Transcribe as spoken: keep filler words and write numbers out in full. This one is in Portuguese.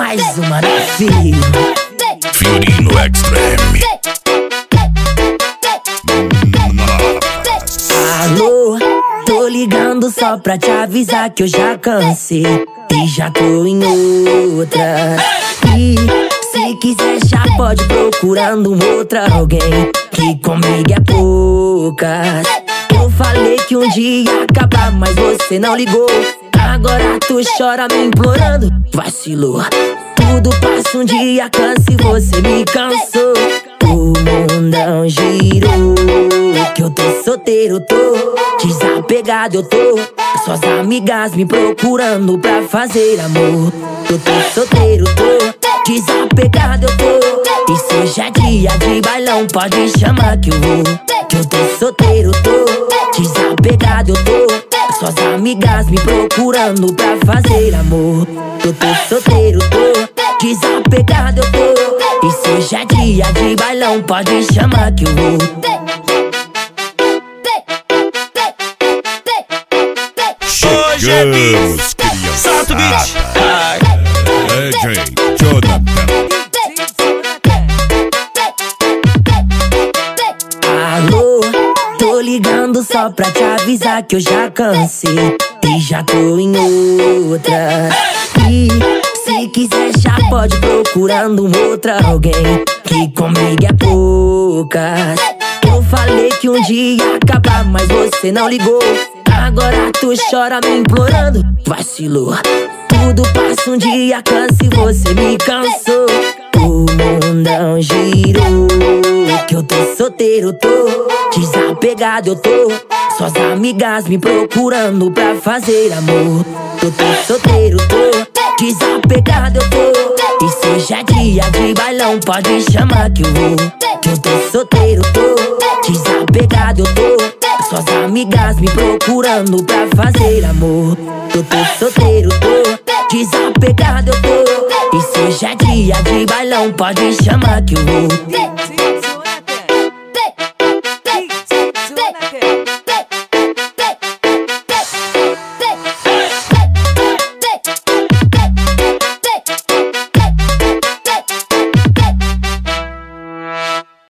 Mais uma, né, filho? Fiorino Extreme. Alô, tô ligando só pra te avisar que eu já cansei e já tô em outra. E se quiser já pode procurando um outra alguém, que comigo é poucas. Eu falei que um dia ia acabar, mas você não ligou. Agora tu chora me implorando, vacilou. Tudo passa, um dia cansa e você me cansou. O mundão girou, que eu tô solteiro, tô desapegado, eu tô. Suas amigas me procurando pra fazer amor. Eu tô solteiro, tô desapegado, eu tô. E se hoje é dia de bailão, pode chamar que eu vou. Que eu tô solteiro, tô desapegado, eu tô. Suas amigas me procurando pra fazer amor. Eu tô solteiro, tô desapegado, eu tô. E se hoje é dia de bailão, pode chamar que eu vou. Chegamos, Solta o beat. D J Jonathan. Alô, tô ligando só pra te avisar que eu já cansei e já tô em outra. E se quiser já pode procurando um outra alguém, que comigo é poucas. Eu falei que um dia ia acabar, mas você não ligou. Agora tu chora me implorando, vacilou. Tudo passa, um dia cansa e você me cansou. O mundão girou, que eu tô solteiro, tô desapegado, eu tô. Suas amigas me procurando pra fazer amor. Eu tô solteiro, tô desapegado, eu tô. E se hoje é dia de bailão, pode chamar que eu vou. Que eu tô solteiro, tô desapegado, eu tô. Suas amigas me procurando pra fazer amor. Eu tô solteiro, tô desapegado, eu tô. E se hoje é dia de bailão, pode chamar que eu vou.